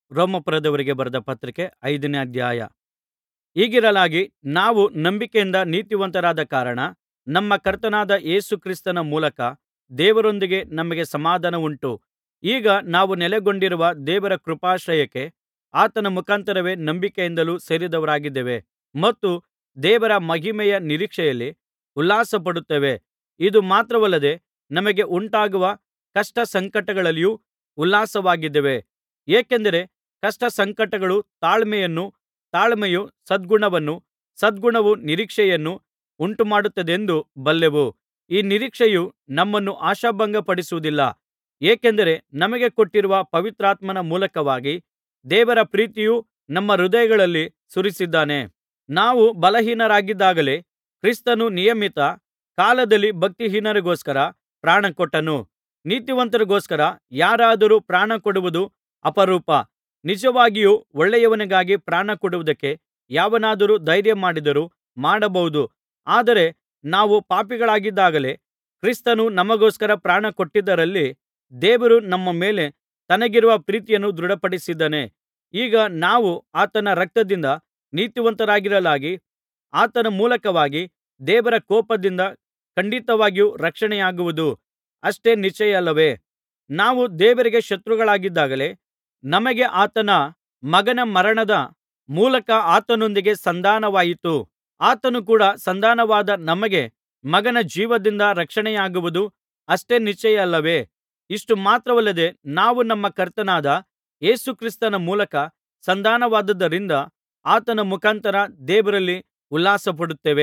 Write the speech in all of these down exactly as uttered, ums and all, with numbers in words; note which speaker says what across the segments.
Speaker 1: ರೋಮಾಪುರದವರಿಗೆ ಬರೆದ ಪತ್ರಿಕೆ ಐದನೇ ಅಧ್ಯಾಯ. ಹೀಗಿರಲಾಗಿ ನಾವು ನಂಬಿಕೆಯಿಂದ ನೀತಿವಂತರಾದ ಕಾರಣ ನಮ್ಮ ಕರ್ತನಾದ ಯೇಸು ಕ್ರಿಸ್ತನ ಮೂಲಕ ದೇವರೊಂದಿಗೆ ನಮಗೆ ಸಮಾಧಾನವುಂಟು. ಈಗ ನಾವು ನೆಲೆಗೊಂಡಿರುವ ದೇವರ ಕೃಪಾಶ್ರಯಕ್ಕೆ ಆತನ ಮುಖಾಂತರವೇ ನಂಬಿಕೆಯಿಂದಲೂ ಸೇರಿದವರಾಗಿದ್ದೇವೆ ಮತ್ತು ದೇವರ ಮಹಿಮೆಯ ನಿರೀಕ್ಷೆಯಲ್ಲಿ ಉಲ್ಲಾಸಪಡುತ್ತೇವೆ. ಇದು ಮಾತ್ರವಲ್ಲದೆ ನಮಗೆ ಉಂಟಾಗುವ ಕಷ್ಟ ಸಂಕಟಗಳಲ್ಲಿಯೂ ಉಲ್ಲಾಸವಾಗಿದ್ದೇವೆ. ಏಕೆಂದರೆ ಕಷ್ಟ ಸಂಕಟಗಳು ತಾಳ್ಮೆಯನ್ನೂ, ತಾಳ್ಮೆಯು ಸದ್ಗುಣವನ್ನೂ, ಸದ್ಗುಣವು ನಿರೀಕ್ಷೆಯನ್ನೂ ಉಂಟುಮಾಡುತ್ತದೆಂದು ಬಲ್ಲೆವು. ಈ ನಿರೀಕ್ಷೆಯು ನಮ್ಮನ್ನು ಆಶಾಭಂಗಪಡಿಸುವುದಿಲ್ಲ. ಏಕೆಂದರೆ ನಮಗೆ ಕೊಟ್ಟಿರುವ ಪವಿತ್ರಾತ್ಮನ ಮೂಲಕವಾಗಿ ದೇವರ ಪ್ರೀತಿಯು ನಮ್ಮ ಹೃದಯಗಳಲ್ಲಿ ಸುರಿಸಿದ್ದಾನೆ. ನಾವು ಬಲಹೀನರಾಗಿದ್ದಾಗಲೇ ಕ್ರಿಸ್ತನು ನಿಯಮಿತ ಕಾಲದಲ್ಲಿ ಭಕ್ತಿಹೀನರಿಗೋಸ್ಕರ ಪ್ರಾಣಕೊಟ್ಟನು. ನೀತಿವಂತರಿಗೋಸ್ಕರ ಯಾರಾದರೂ ಪ್ರಾಣಕೊಡುವುದು ಅಪರೂಪ. ನಿಜವಾಗಿಯೂ ಒಳ್ಳೆಯವನಿಗಾಗಿ ಪ್ರಾಣಕೊಡುವುದಕ್ಕೆ ಯಾವನಾದರೂ ಧೈರ್ಯಮಾಡಿದರೂ ಮಾಡಬಹುದು. ಆದರೆ ನಾವು ಪಾಪಿಗಳಾಗಿದ್ದಾಗಲೇ ಕ್ರಿಸ್ತನು ನಮಗೋಸ್ಕರ ಪ್ರಾಣಕೊಟ್ಟಿದ್ದರಲ್ಲಿ ದೇವರು ನಮ್ಮ ಮೇಲೆ ತನಗಿರುವ ಪ್ರೀತಿಯನ್ನು ದೃಢಪಡಿಸಿದ್ದಾನೆ. ಈಗ ನಾವು ಆತನ ರಕ್ತದಿಂದ ನೀತಿವಂತರಾಗಿರಲಾಗಿ ಆತನ ಮೂಲಕವಾಗಿ ದೇವರ ಕೋಪದಿಂದ ಖಂಡಿತವಾಗಿಯೂ ರಕ್ಷಣೆಯಾಗುವುದು ಅಷ್ಟೇ ನಿಶ್ಚಯವಲ್ಲವೇ? ನಾವು ದೇವರಿಗೆ ಶತ್ರುಗಳಾಗಿದ್ದಾಗಲೇ ನಮಗೆ ಆತನ ಮಗನ ಮರಣದ ಮೂಲಕ ಆತನೊಂದಿಗೆ ಸಂಧಾನವಾಯಿತು. ಆತನು ಕೂಡ ಸಂಧಾನವಾದ ನಮಗೆ ಮಗನ ಜೀವದಿಂದ ರಕ್ಷಣೆಯಾಗುವುದು ಅಷ್ಟೇ ನಿಶ್ಚಯವಲ್ಲವೇ? ಇಷ್ಟು ಮಾತ್ರವಲ್ಲದೆ ನಾವು ನಮ್ಮ ಕರ್ತನಾದ ಯೇಸು ಕ್ರಿಸ್ತನ ಮೂಲಕ ಸಂಧಾನವಾದದ್ದರಿಂದ ಆತನ ಮುಖಾಂತರ ದೇವರಲ್ಲಿ ಉಲ್ಲಾಸಪಡುತ್ತೇವೆ.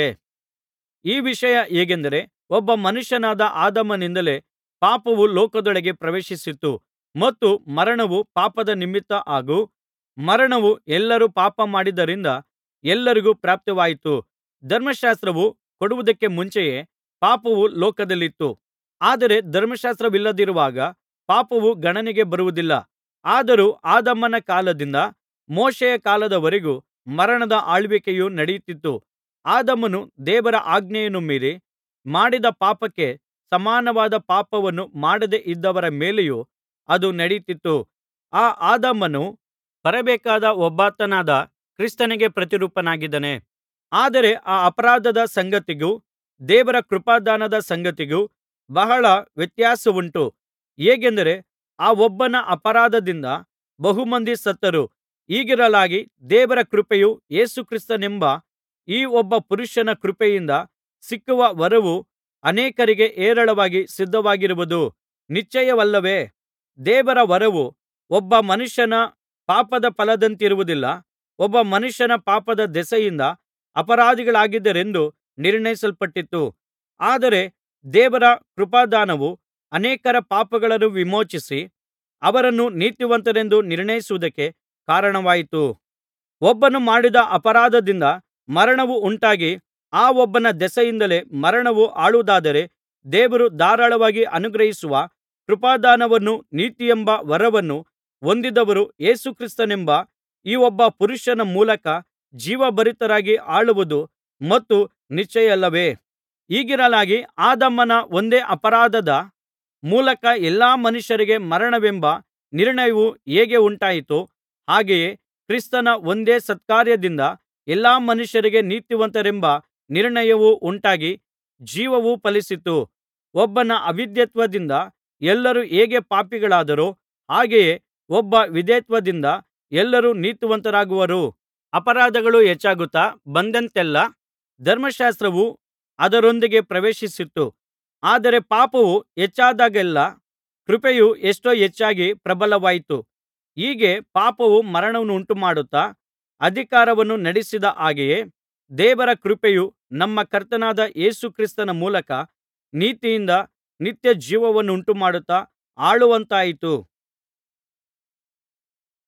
Speaker 1: ಈ ವಿಷಯ ಹೇಗೆಂದರೆ, ಒಬ್ಬ ಮನುಷ್ಯನಾದ ಆದಾಮನಿಂದಲೇ ಪಾಪವು ಲೋಕದೊಳಗೆ ಪ್ರವೇಶಿಸಿತು ಮತ್ತು ಮರಣವು ಪಾಪದ ನಿಮಿತ್ತ ಹಾಗೂ ಮರಣವು ಎಲ್ಲರೂ ಪಾಪ ಮಾಡಿದ್ದರಿಂದ ಎಲ್ಲರಿಗೂ ಪ್ರಾಪ್ತವಾಯಿತು. ಧರ್ಮಶಾಸ್ತ್ರವು ಕೊಡುವುದಕ್ಕೆ ಮುಂಚೆಯೇ ಪಾಪವು ಲೋಕದಲ್ಲಿತ್ತು. ಆದರೆ ಧರ್ಮಶಾಸ್ತ್ರವಿಲ್ಲದಿರುವಾಗ ಪಾಪವು ಗಣನೆಗೆ ಬರುವುದಿಲ್ಲ. ಆದರೂ ಆದಾಮನ ಕಾಲದಿಂದ ಮೋಶೆಯ ಕಾಲದವರೆಗೂ ಮರಣದ ಆಳ್ವಿಕೆಯು ನಡೆಯುತ್ತಿತ್ತು. ಆದಾಮನು ದೇವರ ಆಜ್ಞೆಯನ್ನು ಮೀರಿ ಮಾಡಿದ ಪಾಪಕ್ಕೆ ಸಮಾನವಾದ ಪಾಪವನ್ನು ಮಾಡದೆ ಇದ್ದವರ ಮೇಲೆಯೂ ಅದು ನಡೆಯುತ್ತಿತ್ತು. ಆ ಆದಾಮನು ಬರಬೇಕಾದ ಒಬ್ಬಾತನಾದ ಕ್ರಿಸ್ತನಿಗೆ ಪ್ರತಿರೂಪನಾಗಿದ್ದಾನೆ. ಆದರೆ ಆ ಅಪರಾಧದ ಸಂಗತಿಗೂ ದೇವರ ಕೃಪಾದಾನದ ಸಂಗತಿಗೂ ಬಹಳ ವ್ಯತ್ಯಾಸವುಂಟು. ಹೇಗೆಂದರೆ, ಆ ಒಬ್ಬನ ಅಪರಾಧದಿಂದ ಬಹುಮಂದಿ ಸತ್ತರು. ಹೀಗಿರಲಾಗಿ ದೇವರ ಕೃಪೆಯೂ ಯೇಸು ಕ್ರಿಸ್ತನೆಂಬ ಈ ಒಬ್ಬ ಪುರುಷನ ಕೃಪೆಯಿಂದ ಸಿಕ್ಕುವ ವರವು ಅನೇಕರಿಗೆ ಹೇರಳವಾಗಿ ಸಿದ್ಧವಾಗಿರುವುದು ನಿಶ್ಚಯವಲ್ಲವೇ? ದೇವರ ವರವು ಒಬ್ಬ ಮನುಷ್ಯನ ಪಾಪದ ಫಲದಂತಿರುವುದಿಲ್ಲ. ಒಬ್ಬ ಮನುಷ್ಯನ ಪಾಪದ ದೆಸೆಯಿಂದ ಅಪರಾಧಿಗಳಾಗಿದ್ದಾರೆಂದು ನಿರ್ಣಯಿಸಲ್ಪಟ್ಟಿತು. ಆದರೆ ದೇವರ ಕೃಪಾದಾನವು ಅನೇಕರ ಪಾಪಗಳನ್ನು ವಿಮೋಚಿಸಿ ಅವರನ್ನು ನೀತಿವಂತರೆಂದು ನಿರ್ಣಯಿಸುವುದಕ್ಕೆ ಕಾರಣವಾಯಿತು. ಒಬ್ಬನು ಮಾಡಿದ ಅಪರಾಧದಿಂದ ಮರಣವು ಉಂಟಾಗಿ ಆ ಒಬ್ಬನ ದೆಸೆಯಿಂದಲೇ ಮರಣವು ಆಳುವುದಾದರೆ, ದೇವರು ಧಾರಾಳವಾಗಿ ಅನುಗ್ರಹಿಸುವ ಕೃಪಾದಾನವನ್ನೂ ನೀತಿಯೆಂಬ ವರವನ್ನು ಹೊಂದಿದವರು ಯೇಸು ಕ್ರಿಸ್ತನೆಂಬ ಈ ಒಬ್ಬ ಪುರುಷನ ಮೂಲಕ ಜೀವಭರಿತರಾಗಿ ಆಳುವುದು ಮತ್ತು ನಿಶ್ಚಯವಲ್ಲವೇ? ಹೀಗಿರಲಾಗಿ ಆದಾಮನ ಒಂದೇ ಅಪರಾಧದ ಮೂಲಕ ಎಲ್ಲಾ ಮನುಷ್ಯರಿಗೆ ಮರಣವೆಂಬ ನಿರ್ಣಯವು ಹೇಗೆ ಉಂಟಾಯಿತೋ, ಹಾಗೆಯೇ ಕ್ರಿಸ್ತನ ಒಂದೇ ಸತ್ಕಾರ್ಯದಿಂದ ಎಲ್ಲಾ ಮನುಷ್ಯರಿಗೆ ನೀತಿವಂತರೆಂಬ ನಿರ್ಣಯವು ಉಂಟಾಗಿ ಜೀವವು ಫಲಿಸಿತು. ಒಬ್ಬನ ಅವಿಧೇಯತ್ವದಿಂದ ಎಲ್ಲರೂ ಹೇಗೆ ಪಾಪಿಗಳಾದರೋ, ಹಾಗೆಯೇ ಒಬ್ಬ ವಿಧೇಯತ್ವದಿಂದ ಎಲ್ಲರೂ ನೀತಿವಂತರಾಗುವರು. ಅಪರಾಧಗಳು ಹೆಚ್ಚಾಗುತ್ತಾ ಬಂದಂತೆಲ್ಲಾ ಧರ್ಮಶಾಸ್ತ್ರವು ಅದರೊಂದಿಗೆ ಪ್ರವೇಶಿಸಿತು. ಆದರೆ ಪಾಪವು ಹೆಚ್ಚಾದಾಗೆಲ್ಲಾ ಕೃಪೆಯು ಎಷ್ಟೋ ಹೆಚ್ಚಾಗಿ ಪ್ರಬಲವಾಯಿತು. ಹೀಗೆ ಪಾಪವು ಮರಣವನ್ನುಂಟುಮಾಡುತ್ತಾ ಅಧಿಕಾರವನ್ನು ನಡೆಸಿದ ಹಾಗೆಯೇ ದೇವರ ಕೃಪೆಯು ನಮ್ಮ ಕರ್ತನಾದ ಯೇಸು ಕ್ರಿಸ್ತನ ಮೂಲಕ ನೀತಿಯಿಂದ ನಿತ್ಯಜೀವವನ್ನುಂಟುಮಾಡುತ್ತಾ ಆಳುವಂತಾಯಿತು.